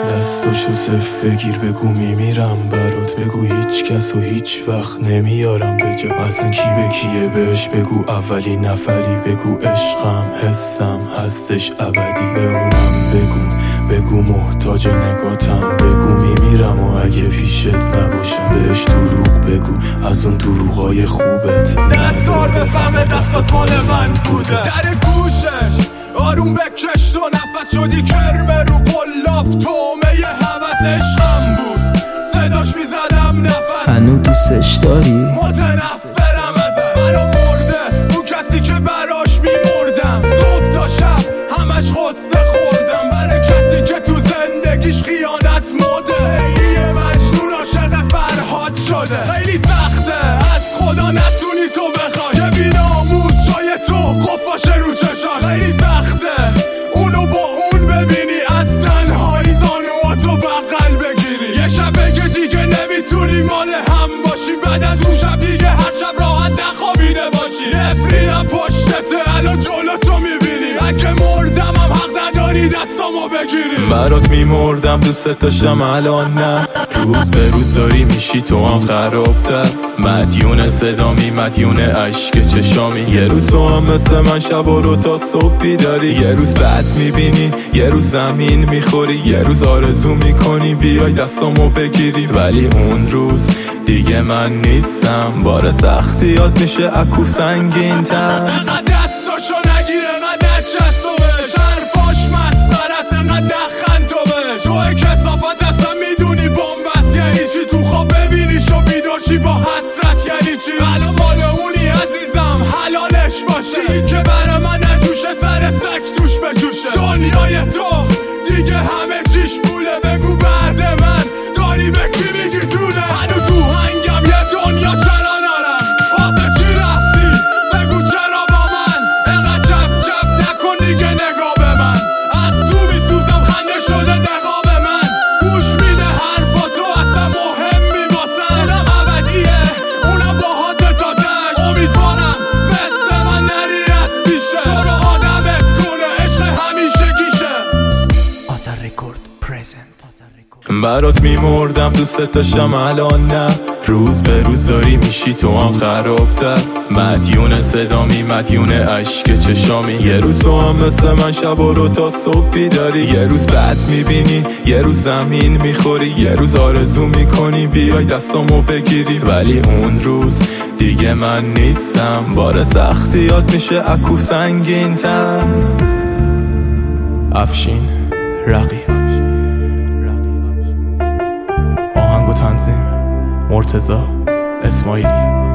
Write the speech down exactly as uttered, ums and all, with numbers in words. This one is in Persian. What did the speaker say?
دستاشو صف بگیر بگو میمیرم برات، بگو هیچ کس و هیچ وقت نمیارم به جا. اصلا کی به کیه بهش بگو اولی نفری، بگو عشقم حسم هستش ابدی. به اونم بگو بگو محتاج نگاتم، بگو میمیرم و اگه پیشت نباشم. بهش دروغ بگو از اون دروغای خوبت، نذار بفهمه دستات مال من بوده. در گوشش آروم بکش تو نفس، شدی کرمه رو قلاب تومه ی حوث عشقم بود. صداش میزدم نفس، هنو دوستش داری؟ متنفرم ازم، منو مرده اون کسی که براش میمردم. صبح تا شب همش غصه خوردم برای کسی که تو زندگیش خیانت مده. یه مجنون عاشق فرهاد شده. خیلی سخته از خدا نتونی تو بخوای که بی‌ناموس جای تو قفاشه رو چشاش. خیلی سخته اونو با اون ببینی، از تنهایی زانواتو بغل بگیری. یه شب بگه دیگه نمیتونی مال هم باشی، بعد از اون شب دیگه هر شب راحت نخوابیده باشی. نفرینم پشتته الان جلو تو میبینی، اگه مردم هم حق نداری دستامو بگیری. برات میمردم دوست داشتم الان نه، روز به روز داری میشی تو هم خرابتر. مدیون صدامی مدیون عشق چشامی، یه روز تو هم مثل من شبا رو تا صبح بیداری. یه روز بد میبینی یه روز زمین میخوری، یه روز آرزو میکنی بیای دستامو بگیری. ولی اون روز دیگه من نیستم، بار سختیات میشه اکو سنگین تر. انقدر دستاشو نگیره انقدر نچست و بهش، حرفاش مسخرت انقدر نخند تو بهش. توی کسافت اصلا میدونی بومبست یعنی چی، تو خواب ببینیش و بیدارشی با حسرت یعنی چی. الان مال اونی عزیزم حلالش باشه، این که برا من نجوشه سر سک توش بجوشه. دنیای تو دیگه همه چیش پوله، بگو بعد من داری به کی میگی جونه. هنو تو هنگم یه دنیا چرا نرم، واسه چی رفتی بگو چرا با من. انقدر چپ چپ نکن دیگه نگاه به من، از تو میسوزم خنده شده نقاب من. گوش میده حرفا تو اصلا مهمی واسه دلم ابدیه اونم با حاده تا دشت. امیدوارم مثل من نری از پیشه، تو رو آدمت کنه عشق همیشه گیشه. آذر رکورد پرزنت. برات میمردم دوست داشتم الان نه، روز به روز داری میشی تو هم خرابتر. مدیون صدامی مدیون عشق چشامی، یه روز تو هم مثل من شبا رو تا صبح بیداری. یه روز بد میبینی یه روز زمین میخوری، یه روز آرزو میکنی بیای دستامو بگیری. ولی اون روز دیگه من نیستم، بار سختیات میشه اکو سنگین تر. افشین رقیب، آهنگ و تنظیم مرتضی اسماعیلی.